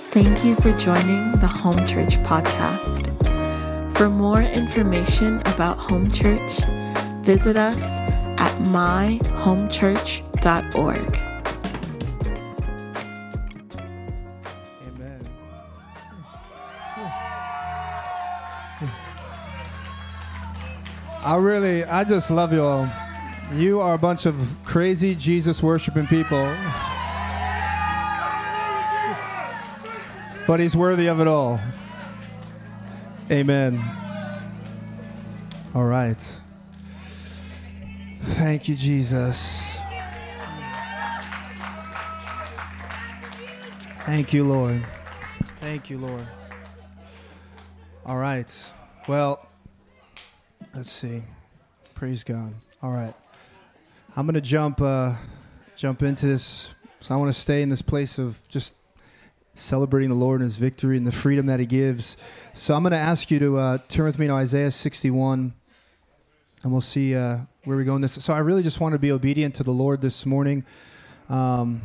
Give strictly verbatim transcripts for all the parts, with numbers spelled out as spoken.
Thank you for joining the Home Church podcast. For more information about Home Church, visit us at my home church dot org. Amen. I really, I just love you all. You are a bunch of crazy Jesus worshiping people. But he's worthy of it all. Amen. All right. Thank you, Jesus. Thank you, Lord. Thank you, Lord. All right. Well, let's see. Praise God. All right. I'm going to jump uh, jump into this. So I want to stay in this place of just celebrating the Lord and his victory and the freedom that he gives. So I'm going to ask you to uh, turn with me to Isaiah sixty-one, and we'll see uh, where we go in this. So I really just want to be obedient to the Lord this morning. Um,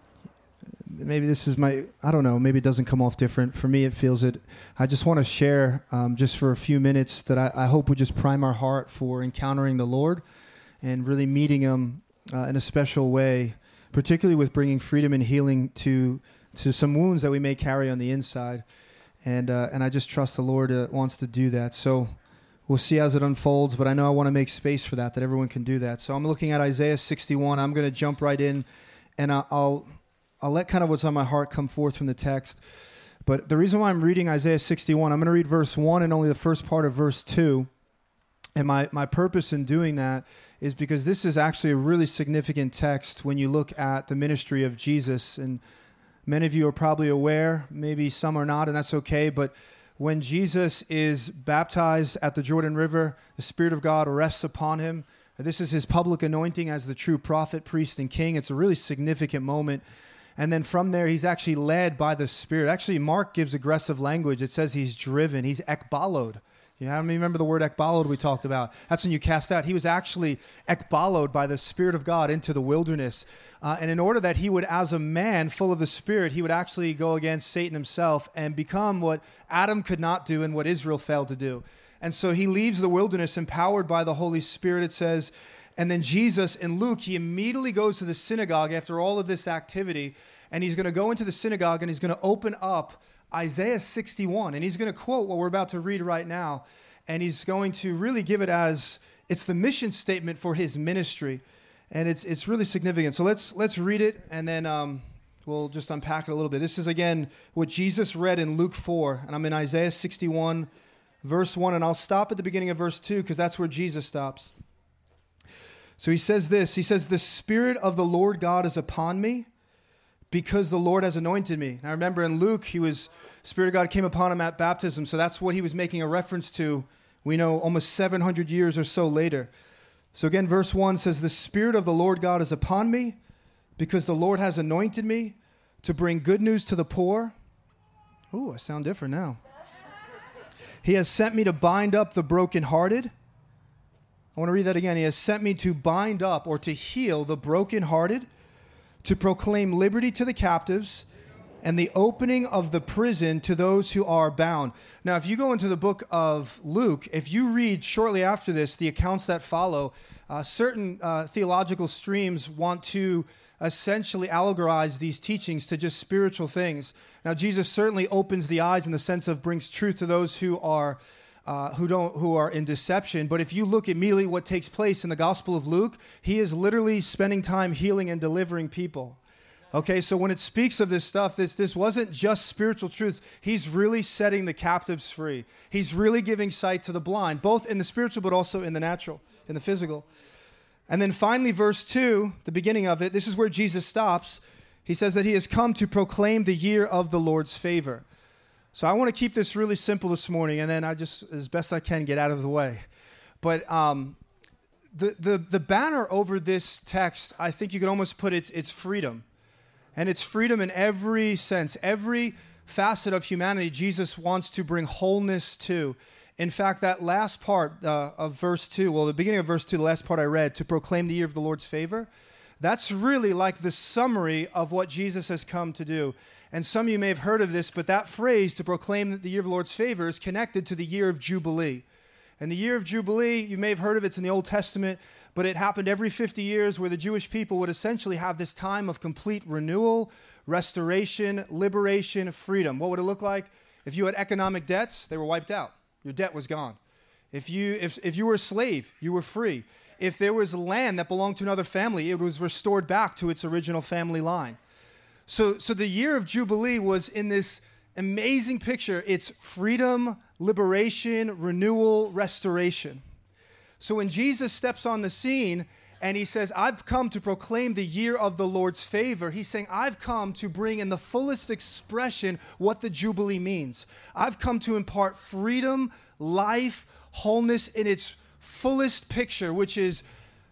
maybe this is my, I don't know, maybe it doesn't come off different. For me, it feels it. I just want to share um, just for a few minutes that I, I hope would just prime our heart for encountering the Lord and really meeting him uh, in a special way, particularly with bringing freedom and healing to to some wounds that we may carry on the inside. And uh, and I just trust the Lord uh, wants to do that. So we'll see as it unfolds, but I know I want to make space for that, that everyone can do that. So I'm looking at Isaiah sixty-one. I'm going to jump right in, and I'll I'll let kind of what's on my heart come forth from the text. But the reason why I'm reading Isaiah sixty-one, I'm going to read verse one and only the first part of verse two. And my, my purpose in doing that is because this is actually a really significant text when you look at the ministry of Jesus. And many of you are probably aware, maybe some are not, and that's okay. But when Jesus is baptized at the Jordan River, the Spirit of God rests upon him. This is his public anointing as the true prophet, priest, and king. It's a really significant moment. And then from there, he's actually led by the Spirit. Actually, Mark gives aggressive language. It says he's driven. He's ekbalod. You know, how many remember the word ekbalod we talked about? That's when you cast out. He was actually ekbalod by the Spirit of God into the wilderness. Uh, and in order that he would, as a man full of the Spirit, he would actually go against Satan himself and become what Adam could not do and what Israel failed to do. And so he leaves the wilderness empowered by the Holy Spirit, it says. And then Jesus, in Luke, he immediately goes to the synagogue after all of this activity. And he's going to go into the synagogue and he's going to open up Isaiah sixty-one, and he's going to quote what we're about to read right now, and he's going to really give it as, it's the mission statement for his ministry, and it's it's really significant. So let's let's read it, and then um, we'll just unpack it a little bit. This is, again, what Jesus read in Luke four, and I'm in Isaiah sixty-one, verse one, and I'll stop at the beginning of verse two, because that's where Jesus stops. So he says this, he says, "The Spirit of the Lord God is upon me, because the Lord has anointed me." Now remember in Luke, he was, Spirit of God came upon him at baptism, so that's what he was making a reference to, we know, almost seven hundred years or so later. So again, verse one says, "The Spirit of the Lord God is upon me, because the Lord has anointed me to bring good news to the poor." Ooh, I sound different now. "He has sent me to bind up the brokenhearted." I want to read that again. "He has sent me to bind up," or to heal, "the brokenhearted, to proclaim liberty to the captives and the opening of the prison to those who are bound." Now, if you go into the book of Luke, if you read shortly after this, the accounts that follow, uh, certain uh, theological streams want to essentially allegorize these teachings to just spiritual things. Now, Jesus certainly opens the eyes in the sense of brings truth to those who are Uh, who don't, who are in deception. But if you look immediately what takes place in the Gospel of Luke, he is literally spending time healing and delivering people. Okay, so when it speaks of this stuff, this this wasn't just spiritual truths. He's really setting the captives free. He's really giving sight to the blind, both in the spiritual but also in the natural, in the physical. And then finally, verse two, the beginning of it, this is where Jesus stops. He says that he has come to proclaim the year of the Lord's favor. So I want to keep this really simple this morning, and then I just, as best I can, get out of the way. But um, the, the the banner over this text, I think you could almost put it's it's freedom. And it's freedom in every sense. Every facet of humanity Jesus wants to bring wholeness to. In fact, that last part uh, of verse two, well, the beginning of verse two, the last part I read, to proclaim the year of the Lord's favor, that's really like the summary of what Jesus has come to do. And some of you may have heard of this, but that phrase, to proclaim that the year of the Lord's favor, is connected to the year of Jubilee. And the year of Jubilee, you may have heard of it, it's in the Old Testament, but it happened every fifty years where the Jewish people would essentially have this time of complete renewal, restoration, liberation, freedom. What would it look like? If you had economic debts, they were wiped out. Your debt was gone. If you, if, if you were a slave, you were free. If there was land that belonged to another family, it was restored back to its original family line. So, so the year of Jubilee was in this amazing picture. It's freedom, liberation, renewal, restoration. So when Jesus steps on the scene and he says, I've come to proclaim the year of the Lord's favor, he's saying, I've come to bring in the fullest expression what the Jubilee means. I've come to impart freedom, life, wholeness in its fullest picture, which is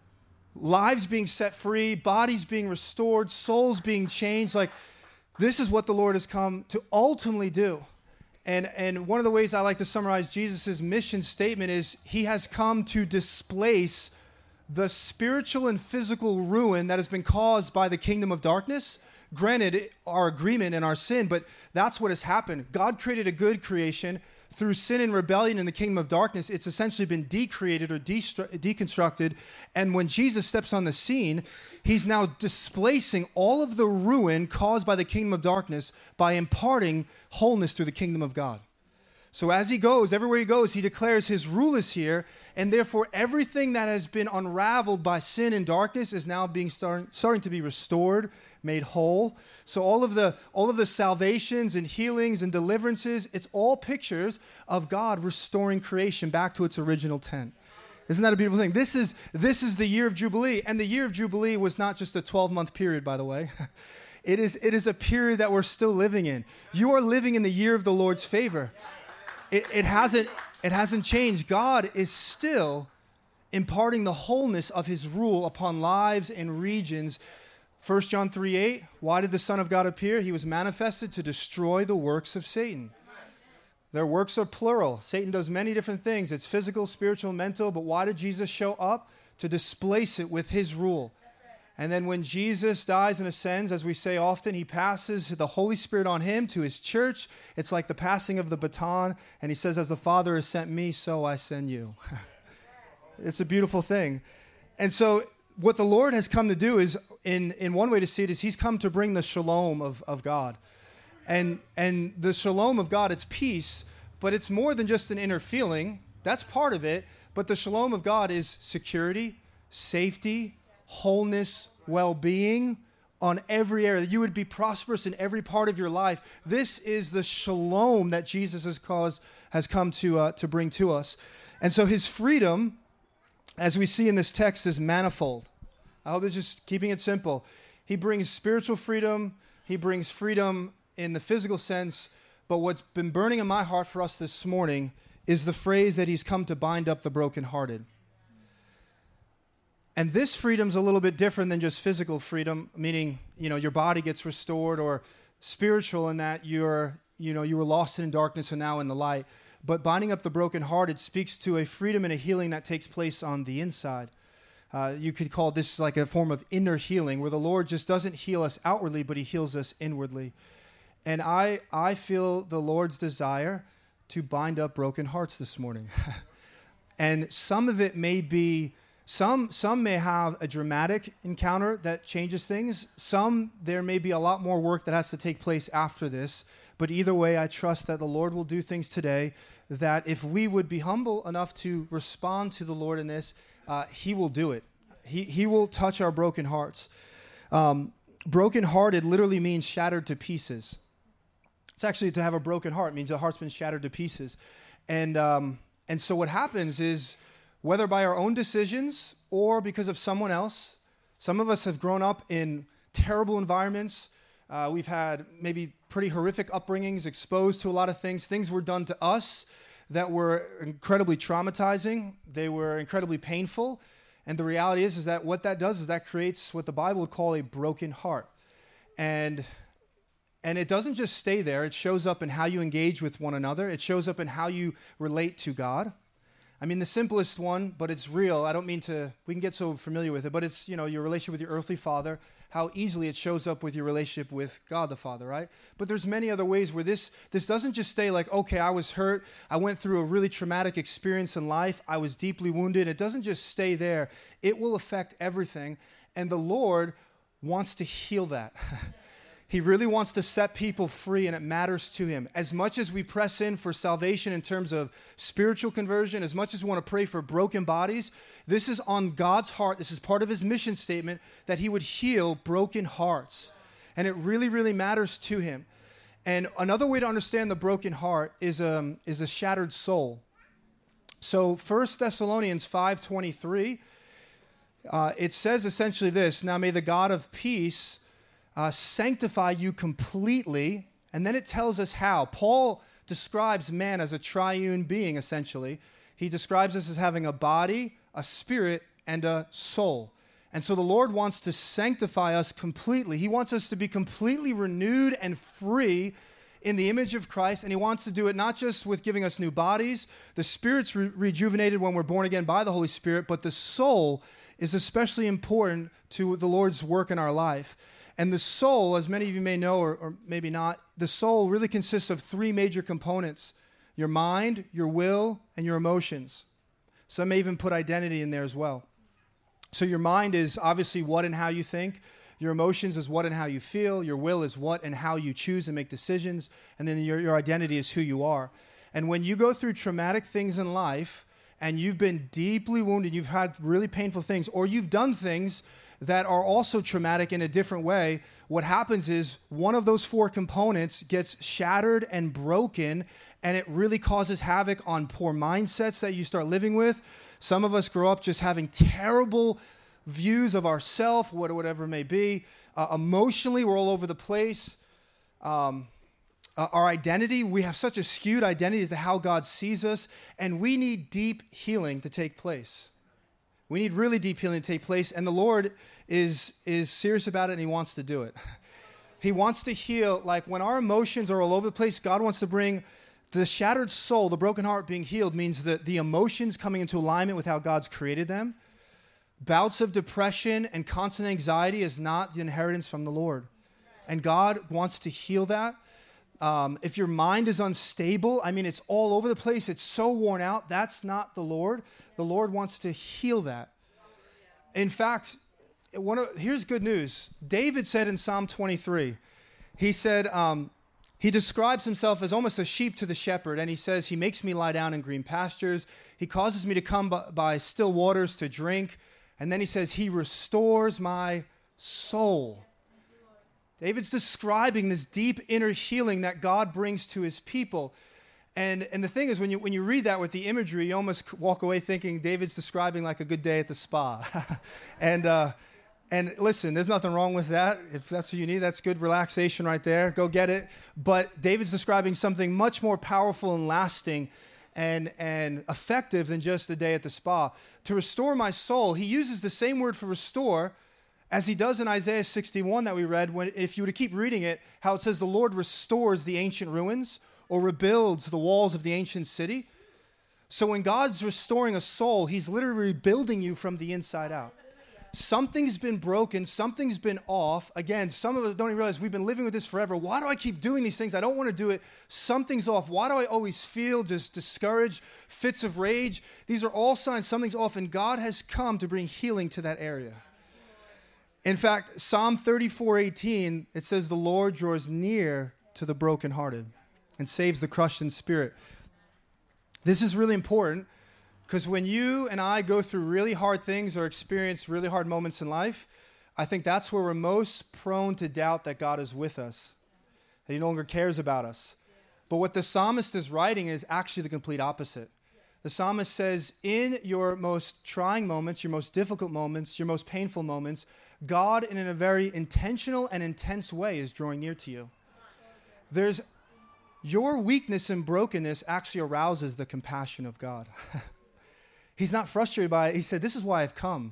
lives being set free, bodies being restored, souls being changed. Like, this is what the Lord has come to ultimately do. And, and one of the ways I like to summarize Jesus' mission statement is he has come to displace the spiritual and physical ruin that has been caused by the kingdom of darkness. Granted, our agreement and our sin, but that's what has happened. God created a good creation. Through sin and rebellion in the kingdom of darkness, it's essentially been decreated or destru- deconstructed. And when Jesus steps on the scene, he's now displacing all of the ruin caused by the kingdom of darkness by imparting wholeness through the kingdom of God. So as he goes, everywhere he goes, he declares his rule is here, and therefore everything that has been unraveled by sin and darkness is now being start, starting to be restored, made whole. So all of the all of the salvations and healings and deliverances, it's all pictures of God restoring creation back to its original tent. Isn't that a beautiful thing? This is this is the year of Jubilee, and the year of Jubilee was not just a twelve-month period, by the way. It is it is a period that we're still living in. You are living in the year of the Lord's favor. It, it hasn't it hasn't changed. God is still imparting the wholeness of his rule upon lives and regions. First John three eight, why did the Son of God appear? He was manifested to destroy the works of Satan. Their works are plural. Satan does many different things. It's physical, spiritual, mental, but why did Jesus show up? To displace it with his rule. And then when Jesus dies and ascends, as we say often, he passes the Holy Spirit on him to his church. It's like the passing of the baton. And he says, as the Father has sent me, so I send you. It's a beautiful thing. And so what the Lord has come to do is, in, in one way to see it, is he's come to bring the shalom of, of God. And, and the shalom of God, it's peace, but it's more than just an inner feeling. That's part of it. But the shalom of God is security, safety, wholeness, well-being on every area. You would be prosperous in every part of your life. This is the shalom that Jesus has caused, has come to uh, to bring to us. And so his freedom, as we see in this text, is manifold. I hope it's just keeping it simple. He brings spiritual freedom. He brings freedom in the physical sense. But what's been burning in my heart for us this morning is the phrase that he's come to bind up the brokenhearted. And this freedom's a little bit different than just physical freedom, meaning, you know, your body gets restored, or spiritual in that you're, you know, you were lost in darkness and now in the light. But binding up the brokenhearted speaks to a freedom and a healing that takes place on the inside. Uh, you could call this like a form of inner healing, where the Lord just doesn't heal us outwardly, but he heals us inwardly. And I, I feel the Lord's desire to bind up broken hearts this morning. And some of it may be Some some may have a dramatic encounter that changes things. Some, there may be a lot more work that has to take place after this. But either way, I trust that the Lord will do things today, that if we would be humble enough to respond to the Lord in this, uh, he will do it. He, he will touch our broken hearts. Um, broken-hearted literally means shattered to pieces. It's actually, to have a broken heart means the heart's been shattered to pieces. And um, and so what happens is, whether by our own decisions or because of someone else. Some of us have grown up in terrible environments. Uh, we've had maybe pretty horrific upbringings, exposed to a lot of things. Things were done to us that were incredibly traumatizing. They were incredibly painful. And the reality is, is that what that does is that creates what the Bible would call a broken heart. And And it doesn't just stay there. It shows up in how you engage with one another. It shows up in how you relate to God. I mean, the simplest one, but it's real. I don't mean to, we can get so familiar with it, but it's, you know, your relationship with your earthly father, how easily it shows up with your relationship with God the Father, right? But there's many other ways where this this doesn't just stay like, okay, I was hurt, I went through a really traumatic experience in life, I was deeply wounded. It doesn't just stay there. It will affect everything, and the Lord wants to heal that. He really wants to set people free, and it matters to him. As much as we press in for salvation in terms of spiritual conversion, as much as we want to pray for broken bodies, this is on God's heart. This is part of his mission statement, that he would heal broken hearts. And it really, really matters to him. And another way to understand the broken heart is, um, is a shattered soul. So First Thessalonians five twenty-three, uh, it says essentially this: "Now may the God of peace Uh, sanctify you completely." And then it tells us how. Paul describes man as a triune being, essentially. He describes us as having a body, a spirit, and a soul. And so the Lord wants to sanctify us completely. He wants us to be completely renewed and free in the image of Christ, and he wants to do it not just with giving us new bodies. The spirit's re- rejuvenated when we're born again by the Holy Spirit, but the soul is especially important to the Lord's work in our life. And the soul, as many of you may know, or, or maybe not, the soul really consists of three major components: your mind, your will, and your emotions. Some may even put identity in there as well. So your mind is obviously what and how you think. Your emotions is what and how you feel. Your will is what and how you choose and make decisions. And then your, your identity is who you are. And when you go through traumatic things in life, and you've been deeply wounded, you've had really painful things, or you've done things that are also traumatic in a different way, what happens is one of those four components gets shattered and broken, and it really causes havoc on poor mindsets that you start living with. Some of us grow up just having terrible views of ourselves, whatever it may be. Uh, emotionally, we're all over the place. Um, uh, our identity, we have such a skewed identity as to how God sees us, and we need deep healing to take place. We need really deep healing to take place, and the Lord is, is serious about it, and he wants to do it. He wants to heal. Like when our emotions are all over the place, God wants to bring the shattered soul, the broken heart being healed, means that the emotions coming into alignment with how God's created them. Bouts of depression and constant anxiety is not the inheritance from the Lord. And God wants to heal that. Um, if your mind is unstable, I mean, it's all over the place, it's so worn out, that's not the Lord. The Lord wants to heal that. In fact, one of, here's good news. David said in Psalm twenty-three, he said, um, he describes himself as almost a sheep to the shepherd, and he says, he makes me lie down in green pastures. He causes me to come by, by still waters to drink. And then he says, he restores my soul. David's describing this deep inner healing that God brings to his people. And, and the thing is, when you, when you read that with the imagery, you almost walk away thinking David's describing like a good day at the spa. and, uh, and listen, there's nothing wrong with that. If that's what you need, that's good relaxation right there. Go get it. But David's describing something much more powerful and lasting and, and effective than just a day at the spa. To restore my soul, he uses the same word for restore as he does in Isaiah sixty-one that we read. When, if you were to keep reading it, how it says the Lord restores the ancient ruins or rebuilds the walls of the ancient city. So when God's restoring a soul, he's literally rebuilding you from the inside out. Something's been broken, something's been off. Again, some of us don't even realize we've been living with this forever. Why do I keep doing these things? I don't want to do it. Something's off. Why do I always feel just discouraged, fits of rage? These are all signs something's off, and God has come to bring healing to that area. In fact, Psalm thirty-four eighteen, it says, the Lord draws near to the brokenhearted and saves the crushed in spirit. This is really important because when you and I go through really hard things or experience really hard moments in life, I think that's where we're most prone to doubt that God is with us, that he no longer cares about us. But what the psalmist is writing is actually the complete opposite. The psalmist says, in your most trying moments, your most difficult moments, your most painful moments, God, in a very intentional and intense way, is drawing near to you. There's your weakness and brokenness actually arouses the compassion of God. He's not frustrated by it. He said, this is why I've come.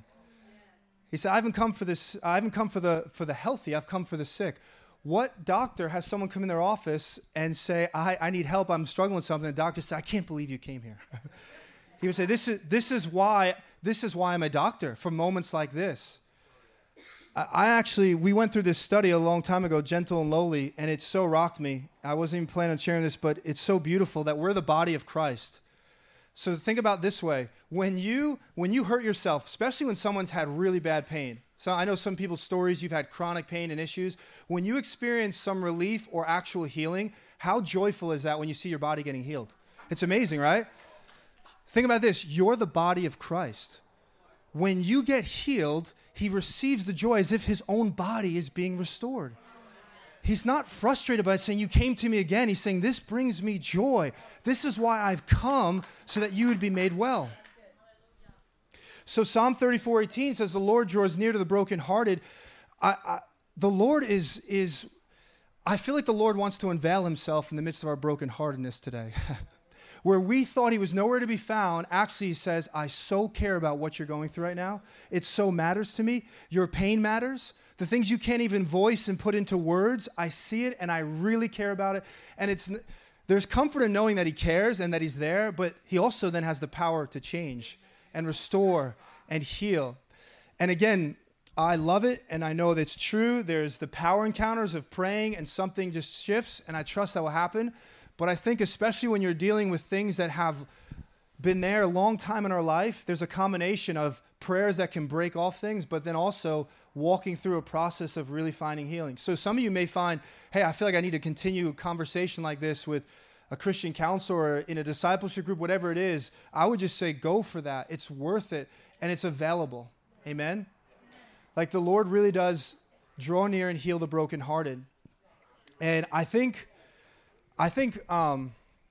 He said, I haven't come for this, I haven't come for the for the healthy, I've come for the sick. What doctor has someone come in their office and say, I, I need help, I'm struggling with something, the doctor says, I can't believe you came here. He would say, this is, this is why, this is why I'm a doctor, for moments like this. I, I actually, we went through this study a long time ago, Gentle and Lowly, and it so rocked me. I wasn't even planning on sharing this, but it's so beautiful that we're the body of Christ. So think about it this way. When you, when you hurt yourself, especially when someone's had really bad pain, so I know some people's stories, you've had chronic pain and issues. When you experience some relief or actual healing, how joyful is that when you see your body getting healed? It's amazing, right? Think about this. You're the body of Christ. When you get healed, he receives the joy as if his own body is being restored. He's not frustrated by saying, you came to me again. He's saying, this brings me joy. This is why I've come, so that you would be made well. So Psalm thirty-four eighteen says, the Lord draws near to the brokenhearted. I, I, the Lord is, is, I feel like the Lord wants to unveil himself in the midst of our brokenheartedness today. Where we thought he was nowhere to be found, actually he says, I so care about what you're going through right now. It so matters to me. Your pain matters. The things you can't even voice and put into words, I see it and I really care about it. And it's there's comfort in knowing that he cares and that he's there, but he also then has the power to change and restore and heal. And again, I love it and I know that it's true. There's the power encounters of praying and something just shifts, and I trust that will happen. But I think especially when you're dealing with things that have been there a long time in our life, there's a combination of prayers that can break off things, but then also walking through a process of really finding healing. So some of you may find, hey, I feel like I need to continue a conversation like this with a Christian counselor or in a discipleship group, whatever it is. I would just say go for that. It's worth it, and it's available. Amen? Like the Lord really does draw near and heal the brokenhearted. And I think, I think, um,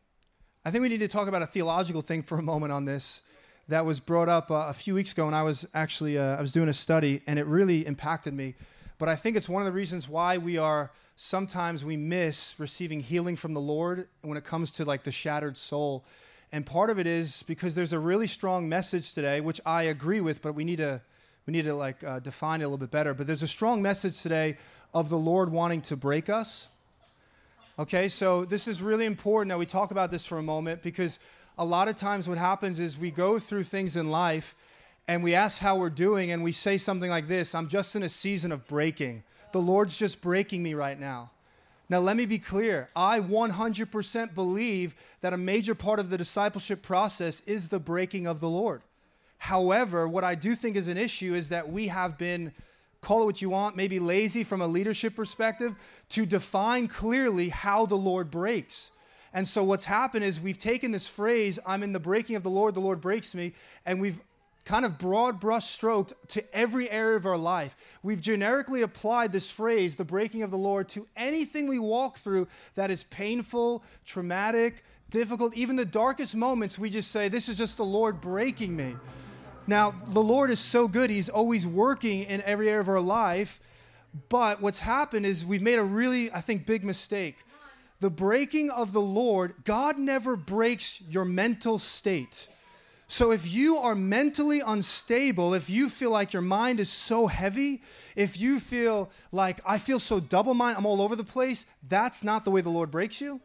I think we need to talk about a theological thing for a moment on this that was brought up uh, a few weeks ago, and I was actually uh, I was doing a study, and it really impacted me. But I think it's one of the reasons why we are sometimes we miss receiving healing from the Lord when it comes to like the shattered soul. And part of it is because there's a really strong message today, which I agree with, but we need to we need to like uh, define it a little bit better. But there's a strong message today of the Lord wanting to break us. Okay, so this is really important that we talk about this for a moment, because a lot of times what happens is we go through things in life and we ask how we're doing and we say something like this, I'm just in a season of breaking. The Lord's just breaking me right now. Now let me be clear. I one hundred percent believe that a major part of the discipleship process is the breaking of the Lord. However, what I do think is an issue is that we have been, call it what you want, maybe lazy from a leadership perspective, to define clearly how the Lord breaks. And so what's happened is we've taken this phrase, I'm in the breaking of the Lord, the Lord breaks me, and we've kind of broad brush stroked to every area of our life. We've generically applied this phrase, the breaking of the Lord, to anything we walk through that is painful, traumatic, difficult. Even the darkest moments, we just say, this is just the Lord breaking me. Now, the Lord is so good. He's always working in every area of our life. But what's happened is we've made a really, I think, big mistake. The breaking of the Lord, God never breaks your mental state. So if you are mentally unstable, if you feel like your mind is so heavy, if you feel like, I feel so double-minded, I'm all over the place, that's not the way the Lord breaks you.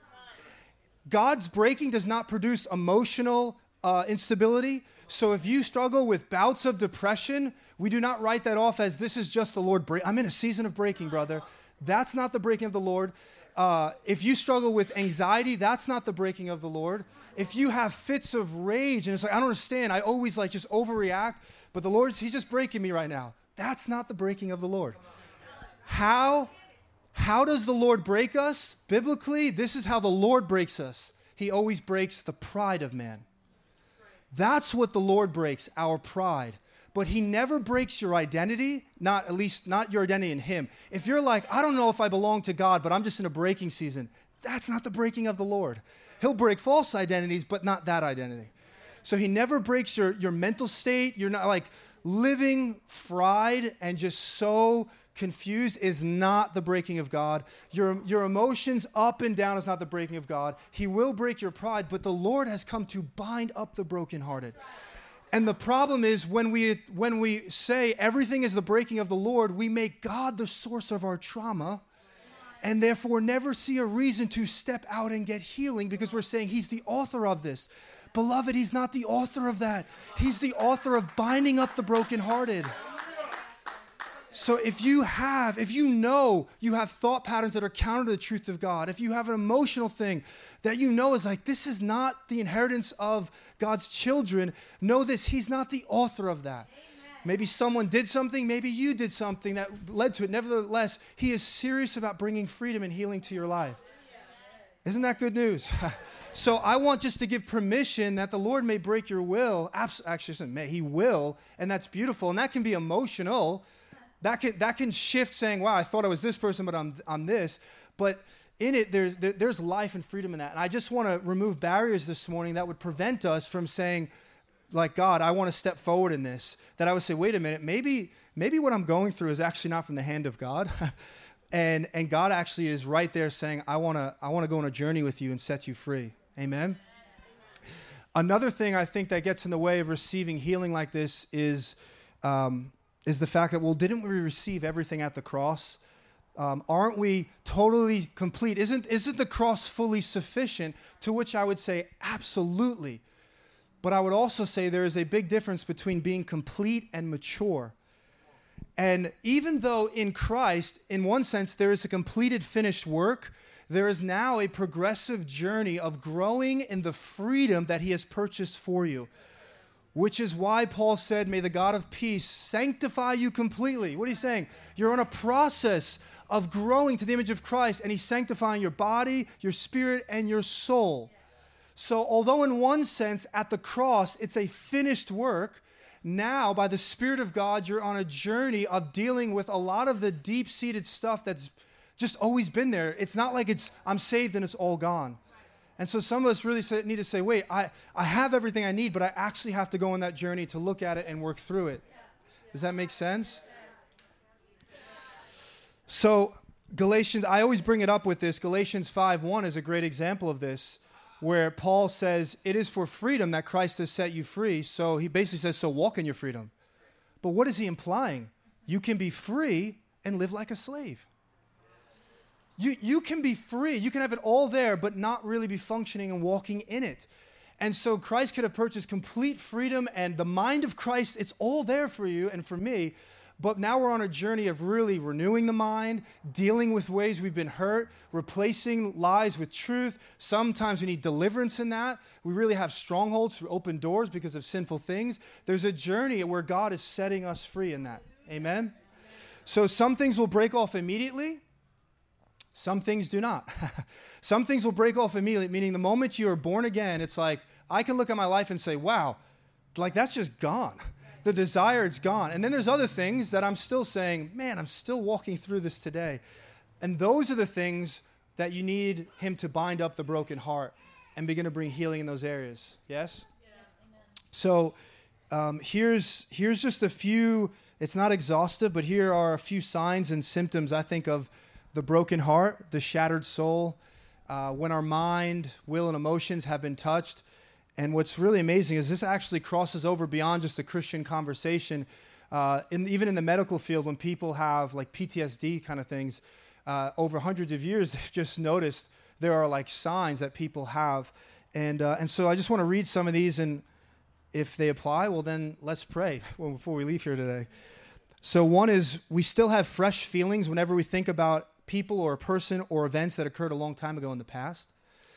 God's breaking does not produce emotional uh, instability. So if you struggle with bouts of depression, we do not write that off as this is just the Lord break. I'm in a season of breaking, brother. That's not the breaking of the Lord. Uh, if you struggle with anxiety, that's not the breaking of the Lord. If you have fits of rage and it's like, I don't understand, I always like just overreact, but the Lord's, he's just breaking me right now. That's not the breaking of the Lord. How, how does the Lord break us? Biblically, this is how the Lord breaks us. He always breaks the pride of man. That's what the Lord breaks, our pride. But he never breaks your identity, not at least not your identity in him. If you're like, I don't know if I belong to God, but I'm just in a breaking season, that's not the breaking of the Lord. He'll break false identities, but not that identity. So he never breaks your, your mental state. You're not like living fried and just so confused is not the breaking of God. Your, your emotions up and down is not the breaking of God. He will break your pride, but the Lord has come to bind up the brokenhearted. And the problem is when we when we say everything is the breaking of the Lord, we make God the source of our trauma and therefore never see a reason to step out and get healing because we're saying he's the author of this. Beloved, he's not the author of that. He's the author of binding up the brokenhearted. So if you have, if you know you have thought patterns that are counter to the truth of God, if you have an emotional thing that you know is like, this is not the inheritance of God's children, know this, he's not the author of that. Amen. Maybe someone did something, maybe you did something that led to it. Nevertheless, he is serious about bringing freedom and healing to your life. Isn't that good news? So I want just to give permission that the Lord may break your will. Actually, may, he will, and that's beautiful. And that can be emotional. That can that can shift saying, wow, I thought I was this person, but I'm I'm this. But in it, there's there, there's life and freedom in that. And I just want to remove barriers this morning that would prevent us from saying, like, God, I want to step forward in this. That I would say, wait a minute, maybe maybe what I'm going through is actually not from the hand of God. and and God actually is right there saying, I want to I want to go on a journey with you and set you free. Amen? Another thing I think that gets in the way of receiving healing like this is... Um, is the fact that, well, didn't we receive everything at the cross? Um, aren't we totally complete? Isn't, isn't the cross fully sufficient? To which I would say, absolutely. But I would also say there is a big difference between being complete and mature. And even though in Christ, in one sense, there is a completed, finished work, there is now a progressive journey of growing in the freedom that he has purchased for you. Which is why Paul said, may the God of peace sanctify you completely. What are you saying? You're on a process of growing to the image of Christ, and he's sanctifying your body, your spirit, and your soul. So although in one sense, at the cross, it's a finished work, now by the Spirit of God, you're on a journey of dealing with a lot of the deep-seated stuff that's just always been there. It's not like it's, I'm saved and it's all gone. And so some of us really say, need to say, wait, I, I have everything I need, but I actually have to go on that journey to look at it and work through it. Does that make sense? So Galatians, I always bring it up with this. Galatians five one is a great example of this, where Paul says, it is for freedom that Christ has set you free. So he basically says, so walk in your freedom. But what is he implying? You can be free and live like a slave. You you can be free. You can have it all there, but not really be functioning and walking in it. And so Christ could have purchased complete freedom, and the mind of Christ, it's all there for you and for me. But now we're on a journey of really renewing the mind, dealing with ways we've been hurt, replacing lies with truth. Sometimes we need deliverance in that. We really have strongholds through open doors because of sinful things. There's a journey where God is setting us free in that. Amen? So some things will break off immediately. Some things do not. Some things will break off immediately, meaning the moment you are born again, it's like, I can look at my life and say, wow, like that's just gone. The desire, it's gone. And then there's other things that I'm still saying, man, I'm still walking through this today. And those are the things that you need him to bind up the broken heart and begin to bring healing in those areas. Yes? Yes, amen. So um, here's here's just a few, it's not exhaustive, but here are a few signs and symptoms, I think, of the broken heart, the shattered soul, uh, when our mind, will, and emotions have been touched. And what's really amazing is this actually crosses over beyond just a Christian conversation. Uh, in, even in the medical field, when people have like P T S D kind of things, uh, over hundreds of years, they've just noticed there are like signs that people have. And, uh, and so I just want to read some of these, and if they apply, well, then let's pray before we leave here today. So one is, we still have fresh feelings whenever we think about people or a person or events that occurred a long time ago in the past.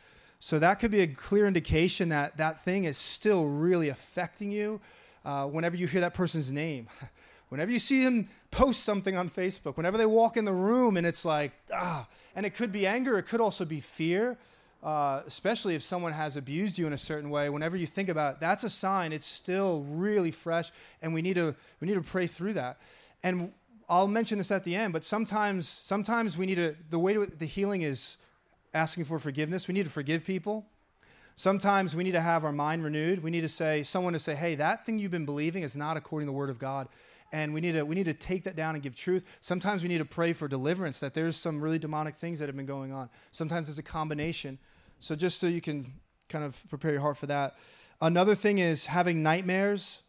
So that could be a clear indication that that thing is still really affecting you. Uh, whenever you hear that person's name, whenever you see them post something on Facebook, whenever they walk in the room and it's like, ah, and it could be anger, it could also be fear, uh, especially if someone has abused you in a certain way. Whenever you think about it, that's a sign it's still really fresh, and we need to we need to pray through that. And I'll mention this at the end, but sometimes sometimes we need to, the way to, the healing is asking for forgiveness. We need to forgive people. Sometimes we need to have our mind renewed. We need to say, someone to say, hey, that thing you've been believing is not according to the word of God. And we need to we need to take that down and give truth. Sometimes we need to pray for deliverance, that there's some really demonic things that have been going on. Sometimes it's a combination. So just so you can kind of prepare your heart for that. Another thing is having nightmares,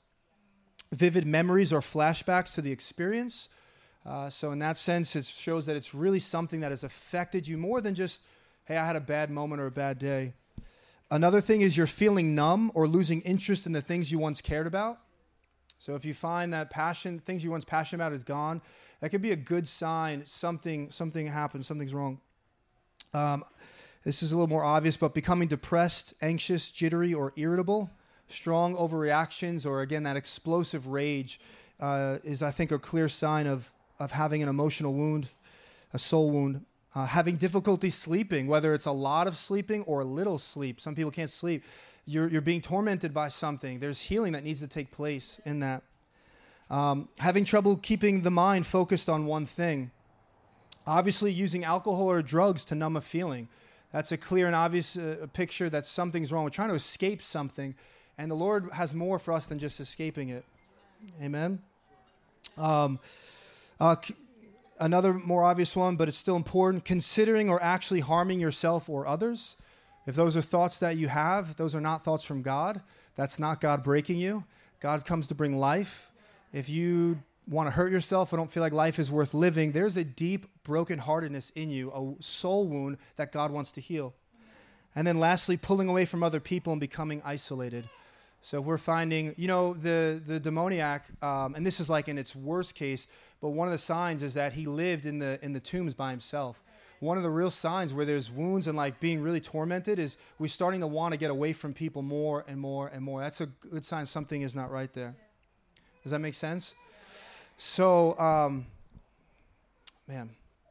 vivid memories or flashbacks to the experience. Uh, so in that sense, it shows that it's really something that has affected you more than just, hey, I had a bad moment or a bad day. Another thing is you're feeling numb or losing interest in the things you once cared about. So if you find that passion, things you once passionate about is gone, that could be a good sign something something happened, something's wrong. Um, this is a little more obvious, but becoming depressed, anxious, jittery, or irritable, strong overreactions, or again, that explosive rage uh, is, I think, a clear sign of, of having an emotional wound, a soul wound. Uh, having difficulty sleeping, whether it's a lot of sleeping or a little sleep. Some people can't sleep. You're, you're being tormented by something. There's healing that needs to take place in that. Um, having trouble keeping the mind focused on one thing. Obviously, using alcohol or drugs to numb a feeling. That's a clear and obvious uh, picture that something's wrong. We're trying to escape something, and the Lord has more for us than just escaping it. Amen? Um, uh, Another more obvious one, but it's still important, considering or actually harming yourself or others. If those are thoughts that you have, those are not thoughts from God. That's not God breaking you. God comes to bring life. If you want to hurt yourself or don't feel like life is worth living, there's a deep brokenheartedness in you, a soul wound that God wants to heal. And then lastly, pulling away from other people and becoming isolated. So if we're finding, you know, the, the demoniac, um, and this is like in its worst case, but one of the signs is that he lived in the in the tombs by himself. One of the real signs where there's wounds and like being really tormented is we're starting to want to get away from people more and more and more. That's a good sign something is not right there. Does that make sense? So, um, man,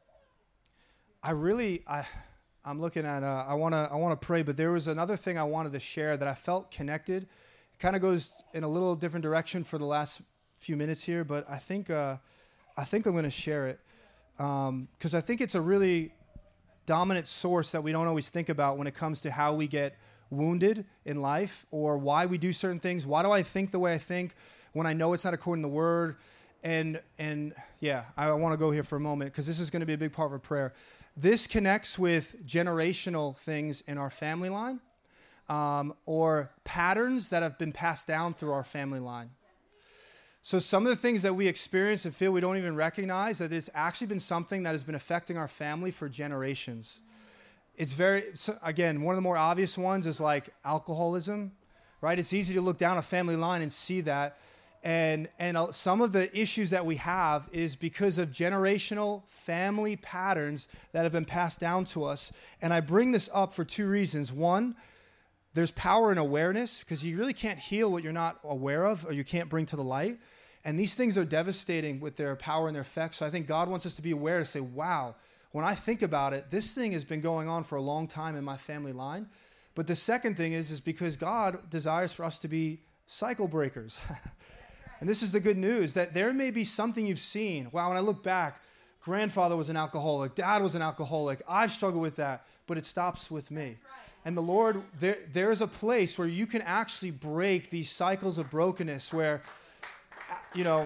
I really, I, I'm looking at, uh, I want to I want to pray, but there was another thing I wanted to share that I felt connected. It kind of goes in a little different direction for the last few minutes here, but I think uh, I think I'm going to share it because um, I think it's a really dominant source that we don't always think about when it comes to how we get wounded in life or why we do certain things. Why do I think the way I think when I know it's not according to the Word? And and yeah, I want to go here for a moment because this is going to be a big part of our prayer. This connects with generational things in our family line um, or patterns that have been passed down through our family line. So some of the things that we experience and feel we don't even recognize, that it's actually been something that has been affecting our family for generations. It's very, so again, one of the more obvious ones is like alcoholism, right? It's easy to look down a family line and see that. And and some of the issues that we have is because of generational family patterns that have been passed down to us. And I bring this up for two reasons. One, there's power in awareness because you really can't heal what you're not aware of or you can't bring to the light. And these things are devastating with their power and their effects. So I think God wants us to be aware to say, wow, when I think about it, this thing has been going on for a long time in my family line. But the second thing is, is because God desires for us to be cycle breakers. And this is the good news, that there may be something you've seen. Wow, when I look back, grandfather was an alcoholic, dad was an alcoholic, I've struggled with that, but it stops with me. And the Lord, there, there is a place where you can actually break these cycles of brokenness where, you know,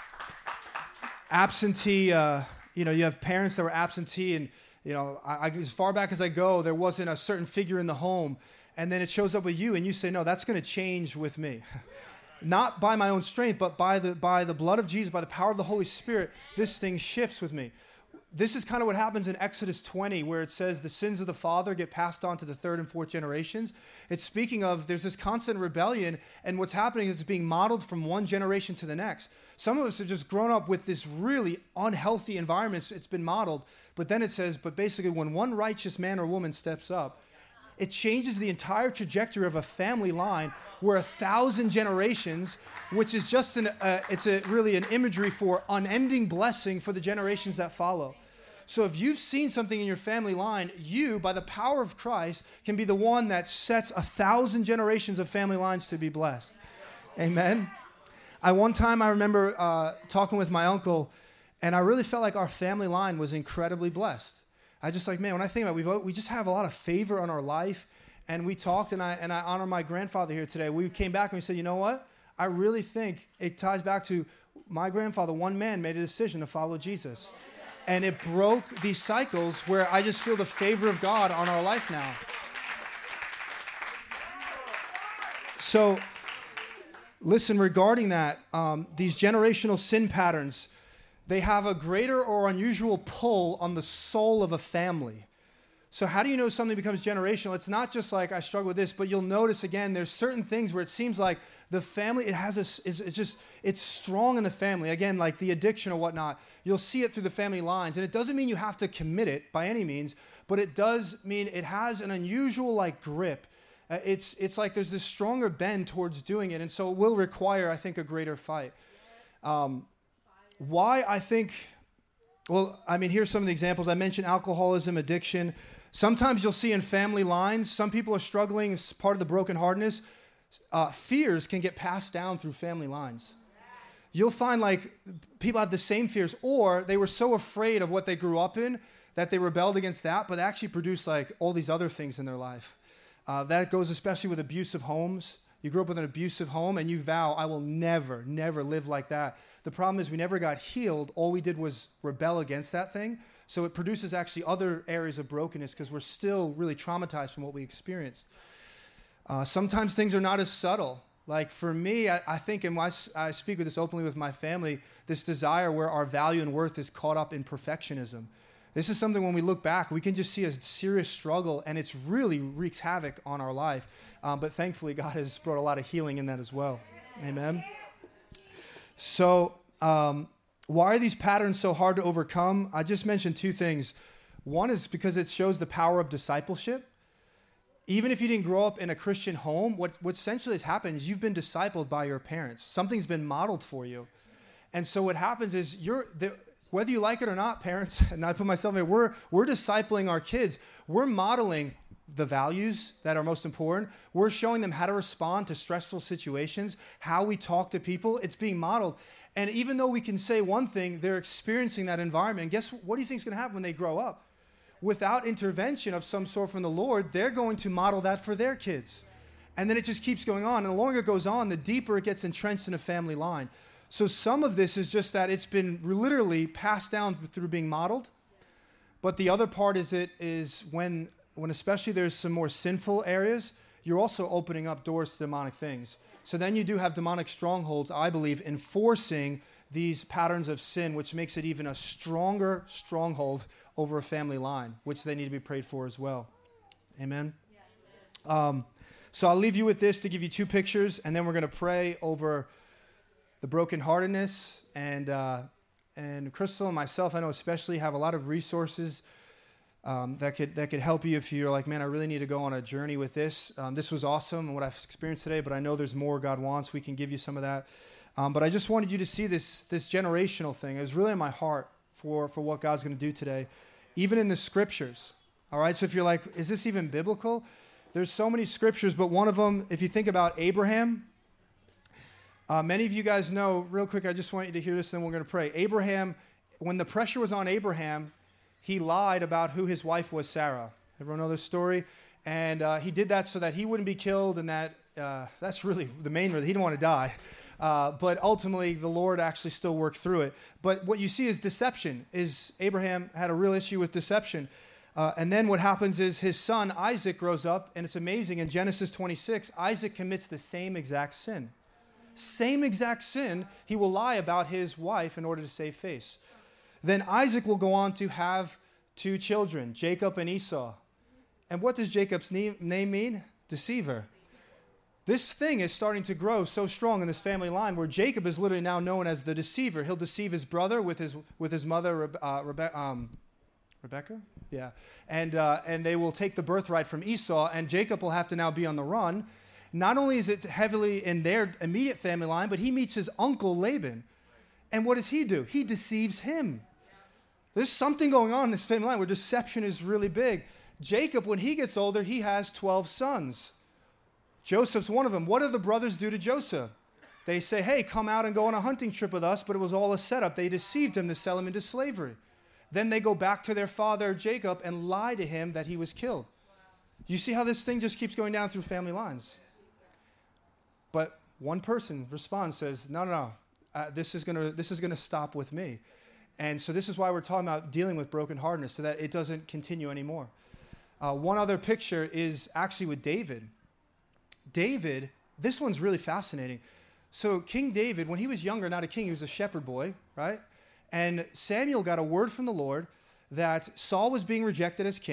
absentee, uh, you know, you have parents that were absentee and, you know, I, I, as far back as I go, there wasn't a certain figure in the home. And then it shows up with you and you say, no, that's going to change with me. Not by my own strength, but by the by the blood of Jesus, by the power of the Holy Spirit, this thing shifts with me. This is kind of what happens in Exodus twenty, where it says the sins of the father get passed on to the third and fourth generations. It's speaking of there's this constant rebellion, and what's happening is it's being modeled from one generation to the next. Some of us have just grown up with this really unhealthy environment. It's been modeled, but then it says, but basically when one righteous man or woman steps up, it changes the entire trajectory of a family line where a thousand generations, which is just an, uh, it's a really an imagery for unending blessing for the generations that follow. So if you've seen something in your family line, you, by the power of Christ, can be the one that sets a thousand generations of family lines to be blessed. Amen. I one time I remember uh, talking with my uncle, and I really felt like our family line was incredibly blessed. I just like, man, when I think about it, we we just have a lot of favor on our life. And we talked, and I and I honor my grandfather here today. We came back and we said, you know what? I really think it ties back to my grandfather. One man made a decision to follow Jesus. And it broke these cycles where I just feel the favor of God on our life now. So, listen, regarding that, um, these generational sin patterns, they have a greater or unusual pull on the soul of a family. So how do you know something becomes generational? It's not just like I struggle with this, but you'll notice again, there's certain things where it seems like the family, it has a, it's, it's just, it's strong in the family. Again, like the addiction or whatnot, you'll see it through the family lines. And it doesn't mean you have to commit it by any means, but it does mean it has an unusual like grip. Uh, it's, it's like there's this stronger bend towards doing it. And so it will require, I think, a greater fight. Um, why I think, well, I mean, here's some of the examples. I mentioned alcoholism, addiction. Sometimes you'll see in family lines, some people are struggling, it's part of the brokenheartedness. Uh, fears can get passed down through family lines. You'll find like people have the same fears, or they were so afraid of what they grew up in that they rebelled against that, but actually produced like all these other things in their life. Uh, that goes especially with abusive homes. You grew up with an abusive home and you vow, I will never, never live like that. The problem is we never got healed. All we did was rebel against that thing. So it produces actually other areas of brokenness because we're still really traumatized from what we experienced. Uh, sometimes things are not as subtle. Like for me, I, I think, and I, I speak with this openly with my family, this desire where our value and worth is caught up in perfectionism. This is something when we look back, we can just see a serious struggle, and it's really wreaks havoc on our life. Um, but thankfully, God has brought a lot of healing in that as well. Amen. So um, why are these patterns so hard to overcome? I just mentioned two things. One is because it shows the power of discipleship. Even if you didn't grow up in a Christian home, what, what essentially has happened is you've been discipled by your parents. Something's been modeled for you. And so what happens is you're... The, whether you like it or not, parents, and I put myself in there, we're, we're discipling our kids. We're modeling the values that are most important. We're showing them how to respond to stressful situations, how we talk to people. It's being modeled. And even though we can say one thing, they're experiencing that environment. And guess what, what do you think is going to happen when they grow up? Without intervention of some sort from the Lord, they're going to model that for their kids. And then it just keeps going on. And the longer it goes on, the deeper it gets entrenched in a family line. So some of this is just that it's been literally passed down through being modeled. But the other part is it is when, when especially there's some more sinful areas, you're also opening up doors to demonic things. So then you do have demonic strongholds, I believe, enforcing these patterns of sin, which makes it even a stronger stronghold over a family line, which they need to be prayed for as well. Amen? Um, so I'll leave you with this to give you two pictures, and then we're going to pray over the brokenheartedness, and uh, and Crystal and myself, I know especially, have a lot of resources um, that could that could help you if you're like, man, I really need to go on a journey with this. Um, this was awesome and what I've experienced today, but I know there's more God wants. We can give you some of that. Um, but I just wanted you to see this this generational thing. It was really in my heart for for what God's going to do today, even in the scriptures. All right, so if you're like, is this even biblical? There's so many scriptures, but one of them, if you think about Abraham. Uh, many of you guys know, real quick, I just want you to hear this, and then we're going to pray. Abraham, when the pressure was on Abraham, he lied about who his wife was, Sarah. Everyone know this story? And uh, he did that so that he wouldn't be killed, and that uh, that's really the main reason. He didn't want to die. Uh, but ultimately, the Lord actually still worked through it. But what you see is deception. Is Abraham had a real issue with deception. Uh, and then what happens is his son, Isaac, grows up, and it's amazing. In Genesis twenty-six, Isaac commits the same exact sin. Same exact sin, he will lie about his wife in order to save face. Then Isaac will go on to have two children, Jacob and Esau. And what does Jacob's name mean? Deceiver. This thing is starting to grow so strong in this family line where Jacob is literally now known as the deceiver. He'll deceive his brother with his with his mother, uh, Rebe- um, Rebecca? Yeah. And, uh, and they will take the birthright from Esau, and Jacob will have to now be on the run. Not only is it heavily in their immediate family line, but he meets his uncle Laban. And what does he do? He deceives him. There's something going on in this family line where deception is really big. Jacob, when he gets older, he has twelve sons. Joseph's one of them. What do the brothers do to Joseph? They say, hey, come out and go on a hunting trip with us, but it was all a setup. They deceived him to sell him into slavery. Then they go back to their father Jacob and lie to him that he was killed. You see how this thing just keeps going down through family lines? But one person responds, says, no, no, no, uh, this is gonna this is gonna stop with me. And so this is why we're talking about dealing with brokenheartedness, so that it doesn't continue anymore. Uh, one other picture is actually with David. David, this one's really fascinating. So King David, when he was younger, not a king, he was a shepherd boy, right? And Samuel got a word from the Lord that Saul was being rejected as king,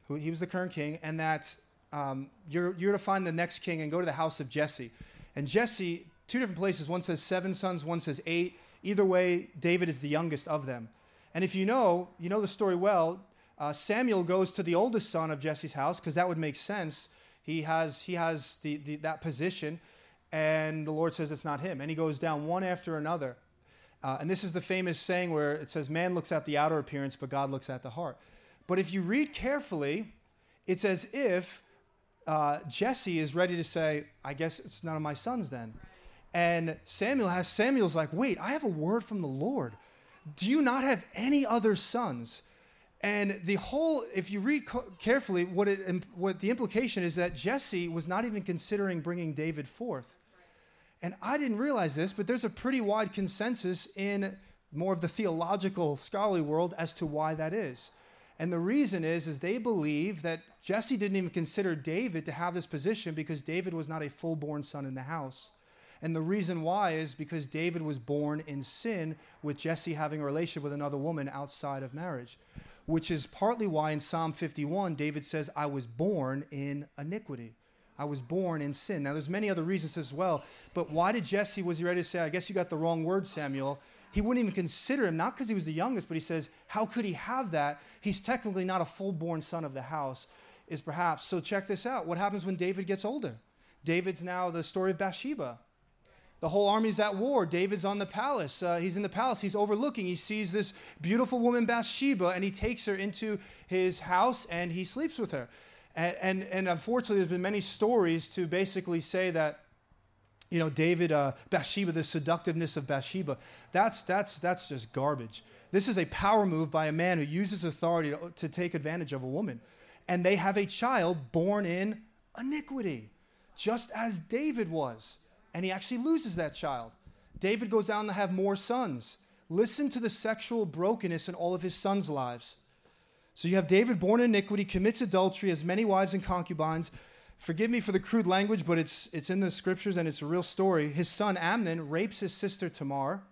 who he was the current king, and that um, you're, you're to find the next king and go to the house of Jesse. And Jesse, two different places, one says seven sons, one says eight. Either way, David is the youngest of them. And if you know, you know the story well, uh, Samuel goes to the oldest son of Jesse's house, because that would make sense. He has, he has the, the, that position, and the Lord says it's not him. And he goes down one after another. Uh, and this is the famous saying where it says, man looks at the outer appearance, but God looks at the heart. But if you read carefully, it's as if uh, Jesse is ready to say, I guess it's none of my sons then. And Samuel has, Samuel's like, wait, I have a word from the Lord. Do you not have any other sons? And the whole, if you read co- carefully, what it, what the implication is that Jesse was not even considering bringing David forth. And I didn't realize this, but there's a pretty wide consensus in more of the theological scholarly world as to why that is. And the reason is, is they believe that Jesse didn't even consider David to have this position because David was not a full-born son in the house. And the reason why is because David was born in sin, with Jesse having a relationship with another woman outside of marriage, which is partly why in Psalm fifty-one, David says, I was born in iniquity. I was born in sin. Now, there's many other reasons as well, but why did Jesse, was he ready to say, I guess you got the wrong word, Samuel? He wouldn't even consider him, not because he was the youngest, but he says, how could he have that? He's technically not a full-born son of the house, is perhaps. So check this out. What happens when David gets older? David's now the story of Bathsheba. The whole army's at war. David's on the palace. Uh, he's in the palace. He's overlooking. He sees this beautiful woman, Bathsheba, and he takes her into his house, and he sleeps with her. And, and, and unfortunately, there's been many stories to basically say that, you know, David, uh, Bathsheba, the seductiveness of Bathsheba, that's, that's, that's just garbage. This is a power move by a man who uses authority to, to take advantage of a woman. And they have a child born in iniquity, just as David was. And he actually loses that child. David goes down to have more sons. Listen to the sexual brokenness in all of his sons' lives. So you have David born in iniquity, commits adultery, has many wives and concubines. Forgive me for the crude language, but it's, it's in the scriptures and it's a real story. His son Amnon rapes his sister Tamar.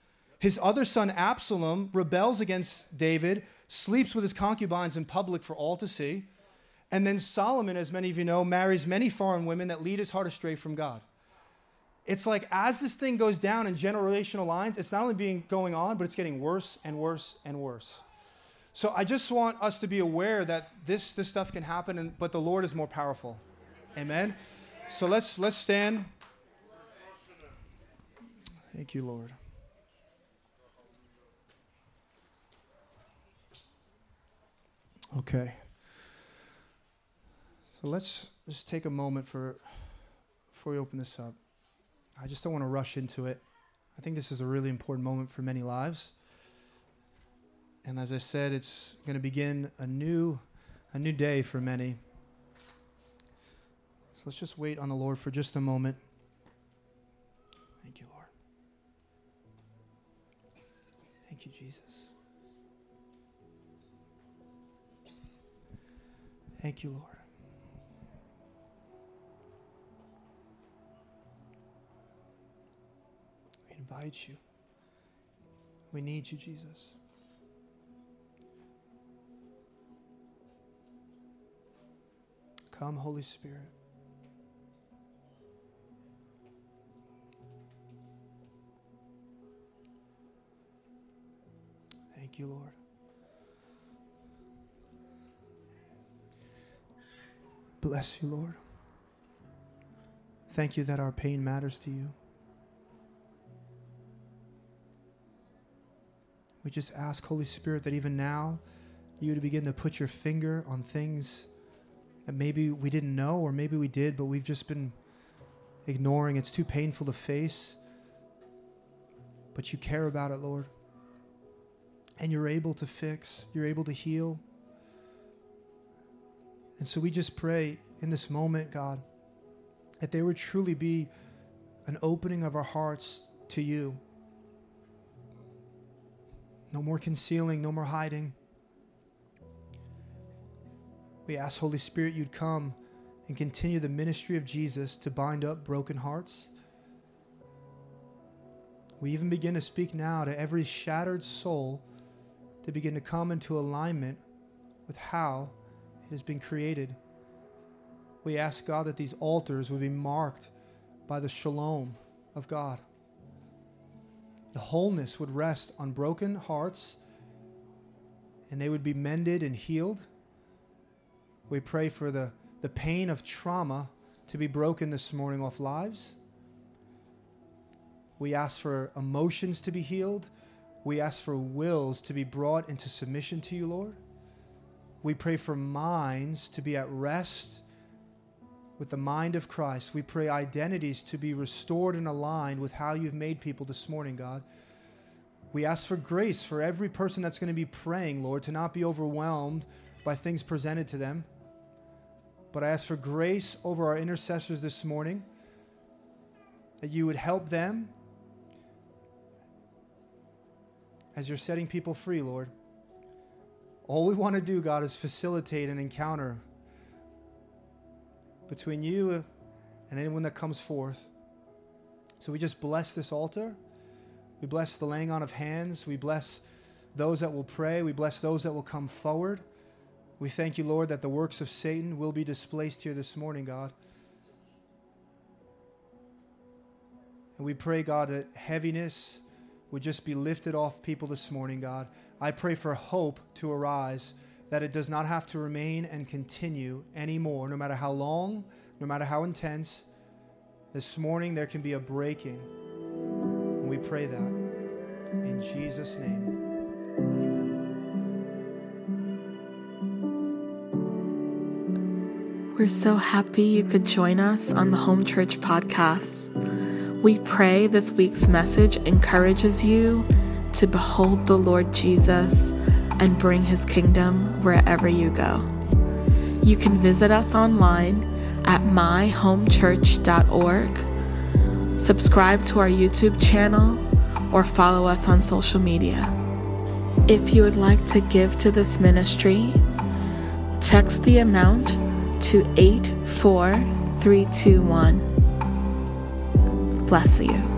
His other son Absalom rebels against David, sleeps with his concubines in public for all to see. And then Solomon, as many of you know, marries many foreign women that lead his heart astray from God. It's like as this thing goes down in generational lines, it's not only being going on, but it's getting worse and worse and worse. So I just want us to be aware that this, this stuff can happen, and, but the Lord is more powerful. Amen? So let's, let's stand. Thank you, Lord. Okay. So let's just take a moment for before we open this up. I just don't want to rush into it. I think this is a really important moment for many lives. And as I said, it's going to begin a new, a new day for many. So let's just wait on the Lord for just a moment. Thank you, Lord. Thank you, Jesus. Thank you, Lord. We invite you. We need you, Jesus. Come, Holy Spirit. Thank you, Lord. Bless you, Lord. Thank you that our pain matters to you. We just ask, Holy Spirit, that even now you would begin to put your finger on things that maybe we didn't know, or maybe we did, but we've just been ignoring. It's too painful to face. But you care about it, Lord. And you're able to fix. You're able to heal. And so we just pray in this moment, God, that there would truly be an opening of our hearts to you. No more concealing, no more hiding. We ask, Holy Spirit, you'd come and continue the ministry of Jesus to bind up broken hearts. We even begin to speak now to every shattered soul to begin to come into alignment with how It has been created. We ask, God, that these altars would be marked by the shalom of God. The wholeness would rest on broken hearts, and they would be mended and healed. We pray for the, the pain of trauma to be broken this morning off lives. We ask for emotions to be healed. We ask for wills to be brought into submission to you, Lord. We pray for minds to be at rest with the mind of Christ. We pray identities to be restored and aligned with how you've made people this morning, God. We ask for grace for every person that's going to be praying, Lord, to not be overwhelmed by things presented to them. But I ask for grace over our intercessors this morning, that you would help them as you're setting people free, Lord. All we want to do, God, is facilitate an encounter between you and anyone that comes forth. So we just bless this altar. We bless the laying on of hands. We bless those that will pray. We bless those that will come forward. We thank you, Lord, that the works of Satan will be displaced here this morning, God. And we pray, God, that heaviness would just be lifted off people this morning, God. I pray for hope to arise, that it does not have to remain and continue anymore, no matter how long, no matter how intense. This morning there can be a breaking. And we pray that in Jesus' name. Amen. We're so happy you could join us on the Home Church Podcast. We pray this week's message encourages you to behold the Lord Jesus and bring his kingdom wherever you go. You can visit us online at my home church dot org, subscribe to our YouTube channel, or follow us on social media. If you would like to give to this ministry, text the amount to eight four three two one. Bless you.